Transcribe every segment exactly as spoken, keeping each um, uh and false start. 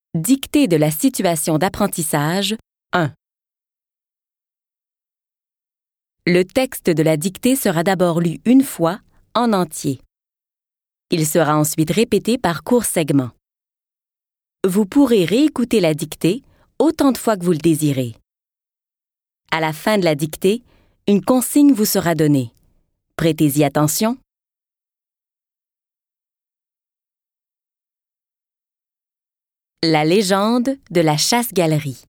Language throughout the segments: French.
Dictée de la situation d'apprentissage un. Le texte de la dictée sera d'abord lu une fois, en entier. Il sera ensuite répété par courts segments. Vous pourrez réécouter la dictée autant de fois que vous le désirez. À la fin de la dictée, une consigne vous sera donnée. Prêtez-y attention. La légende de la chasse-galerie.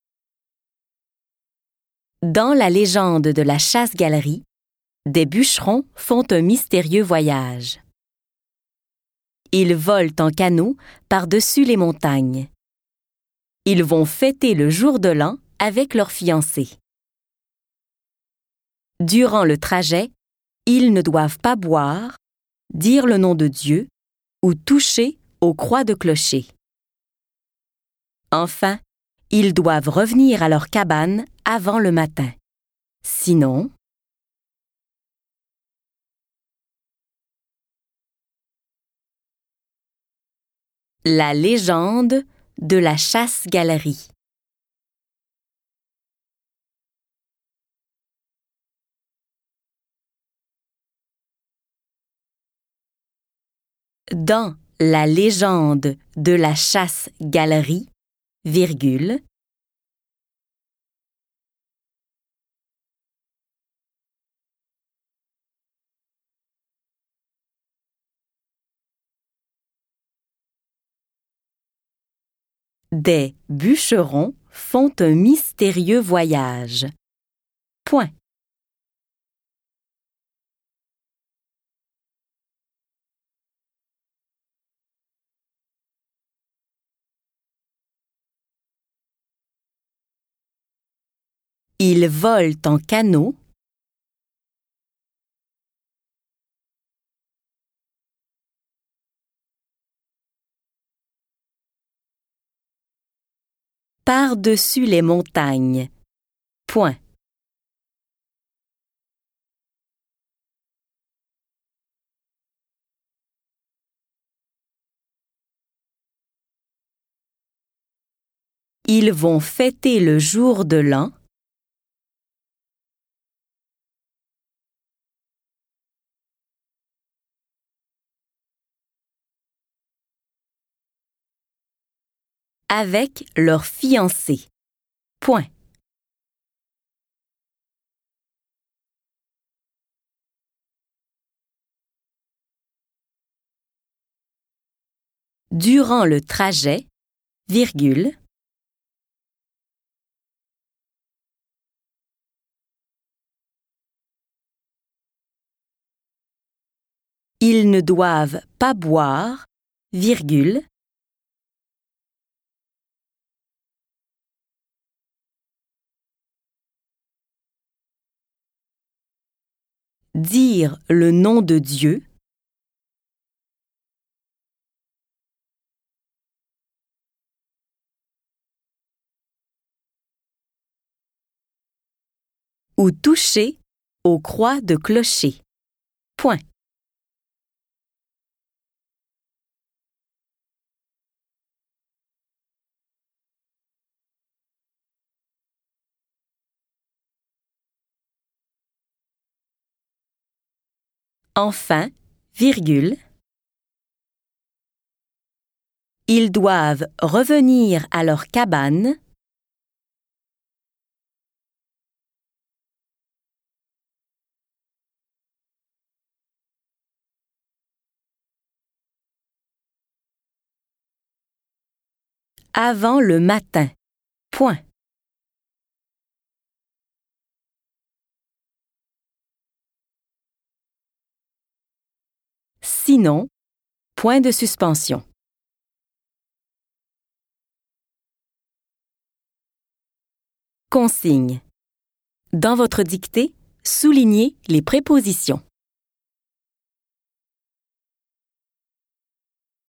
Dans la légende de la chasse-galerie, des bûcherons font un mystérieux voyage. Ils volent en canot par-dessus les montagnes. Ils vont fêter le jour de l'an avec leurs fiancés. Durant le trajet, ils ne doivent pas boire, dire le nom de Dieu ou toucher aux croix de clocher. Enfin, ils doivent revenir à leur cabane avant le matin. Sinon, la légende de la chasse-galerie. Dans la légende de la chasse-galerie, virgule, des bûcherons font un mystérieux voyage. Point. Ils volent en canot par-dessus les montagnes. Point. Ils vont fêter le jour de l'an avec leurs fiancés. Point. Durant le trajet, virgule, ils ne doivent pas boire, virgule, dire le nom de Dieu, ou toucher aux croix de clocher. Point. Enfin, virgule, ils doivent revenir à leur cabane avant le matin. Point. Sinon, point de suspension. Consigne. Dans votre dictée, soulignez les prépositions.